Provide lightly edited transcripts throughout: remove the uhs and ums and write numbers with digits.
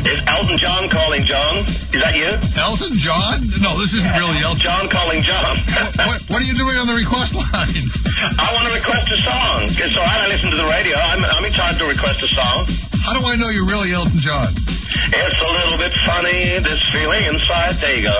It's Elton John calling John. Is that you? Elton John? No, this isn't really Elton. John calling John. What are you doing on the request line? I want to request a song. It's all right, I listen to the radio. I'm entitled to request a song. How do I know you're really Elton John? It's a little bit funny, this feeling inside. There you go.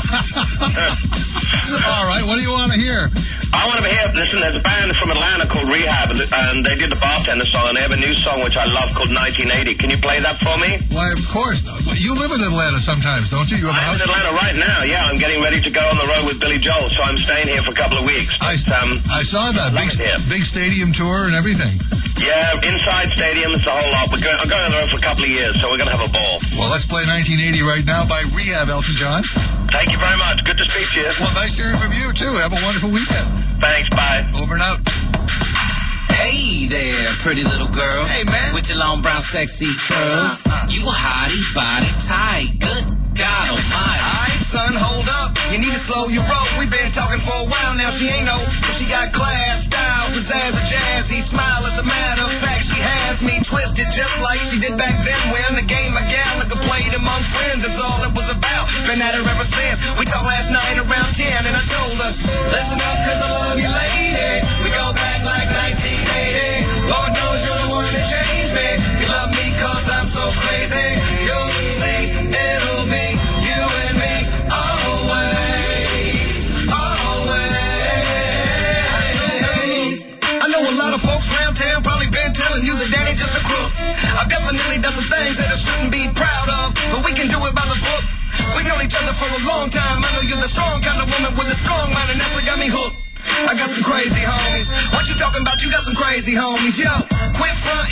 All right, what do you want to hear? I want to hear, listen, there's a band from Atlanta called Rehab, and they did the Bartender song, and they have a new song which I love called 1980. Can you play that for me? Why, of course. You live in Atlanta sometimes, don't you? You have a house? I'm in Atlanta right now, yeah. I'm getting ready to go on the road with Billy Joel, so I'm staying here for a couple of weeks. I saw that. Big stadium tour and everything. Yeah, inside stadiums, the whole lot. I'm going on the road for a couple of years, so we're going to have a ball. Well, let's play 1980 right now by Rehab, Elton John. Thank you very much. Good to speak to you. Well, nice hearing from you, too. Have a wonderful weekend. Thanks, bye. Over and out. Hey there, pretty little girl. Hey, man. With your long brown sexy curls. You a hottie, body tight. Good God almighty. Alright, son, hold up. You need to slow your roll. We've been talking for a while now. She ain't no, but she got class, style, pizzazz, a jazzy smile. As a matter of fact, she has me twisted just like she did back then when the game of Gallagher played among friends is all it was about. Been at her ever since. We talked last night around 10 and I told her, listen up cause I love you lady. We go back like 1980. Lord knows you're the one that changed me. You love me cause I'm so crazy. You'll see it'll be you and me always, always. I know a lot of folks around town probably been telling you that Danny just a crook. I've definitely done some things that I shouldn't be proud of, but we can do it by the book. We've known each other for a long time. I know you're the strong kind of woman with a strong mind, and that's what got me hooked. I got some crazy homies. What you talking about? You got some crazy homies. Yo, quit front